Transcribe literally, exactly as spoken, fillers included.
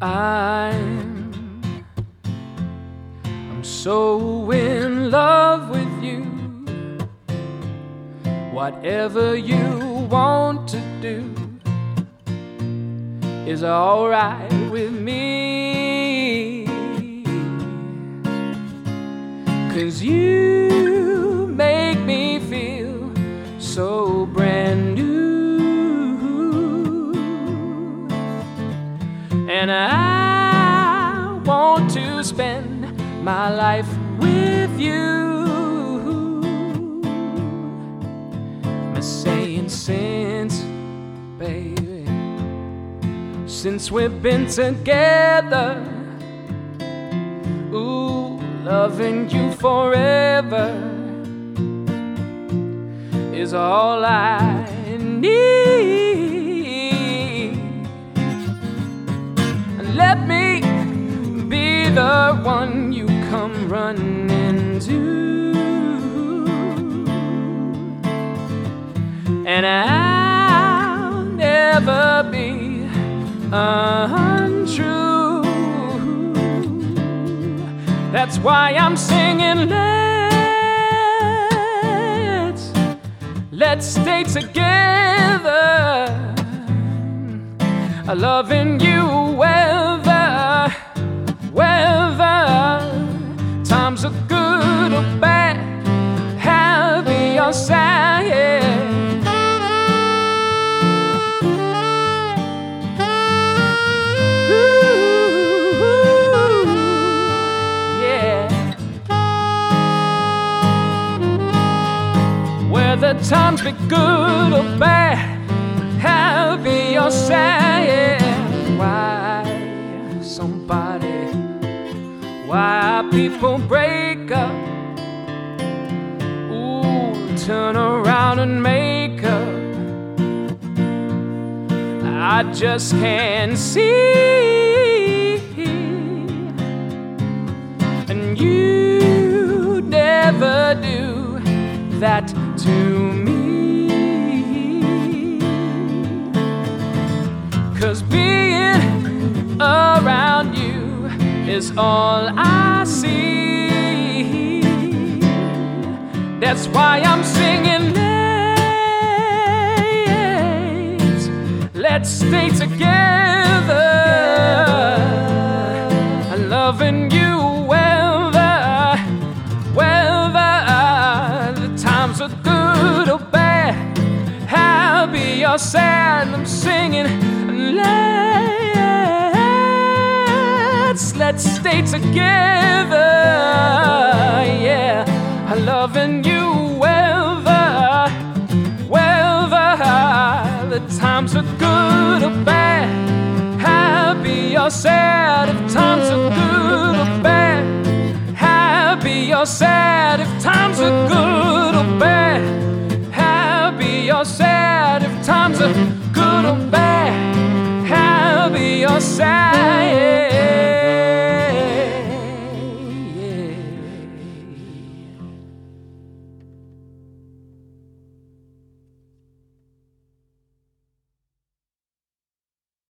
I'm, I'm so in love with you. Whatever you want to do is alright with me, 'cause you make me feel so brand new. And I want to spend my life with you. I'm saying since, baby, since we've been together, ooh, loving you forever is all I need. Let me be the one you come running to, and I'll never be untrue. That's why I'm singing, let's, let's stay together, loving you whether, whether times are good or bad, happy or sad. Ooh, yeah. Whether times be good or bad, happy or sad. Why somebody, why people break up, ooh, turn around and make up, I just can't see. And you never do that to me, 'cause being around you is all I see. That's why I'm singing, let's, let's stay together, loving you whether, whether the times are good or bad, happy or sad. I'm singing, let's, let's stay together, yeah, loving you whether, whether the times are good or bad, happy or sad. If times are good or bad, happy or sad. If times are good or bad, happy or sad. If times are good or bad, happy or sad.